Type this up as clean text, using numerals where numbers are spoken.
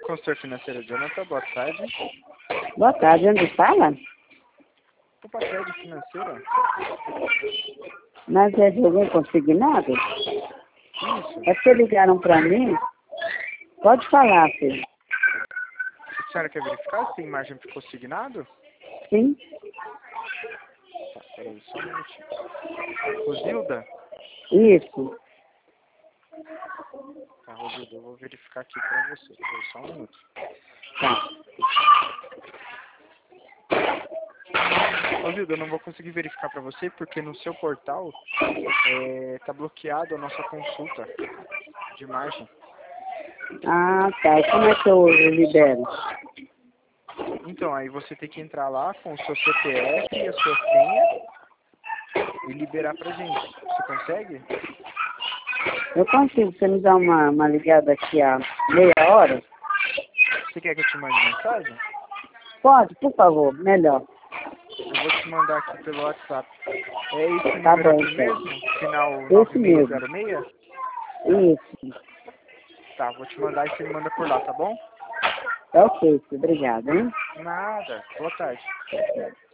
consultor financeiro Jonathan, boa tarde. Boa tarde, onde fala? Opa, crédito financeira? Mas é de algum consignado? Isso. É porque ligaram para mim? Pode falar, filho. A senhora quer verificar se tem margem para consignado? Sim? Tá, peraí, só um minutinho. Rosilda? Isso. Tá, Rosilda, eu vou verificar aqui para você. Peraí, só um minuto. Tá. Rosilda, eu não vou conseguir verificar para você porque no seu portal tá bloqueado a nossa consulta de margem. Ah, tá. E como é que eu libero? Então, aí você tem que entrar lá com o seu CPF e a sua senha e liberar pra gente. Você consegue? Eu consigo. Você me dá uma ligada aqui a meia hora? Você quer que eu te mande mensagem? Pode, por favor. Melhor. Eu vou te mandar aqui pelo WhatsApp. É esse Tá número bom, aqui então. mesmo? Final Esse mesmo. 9606? Isso. Tá, vou te mandar e você me manda por lá, tá bom? Tá ok, filho. Obrigada, hein? Nada. Boa tarde.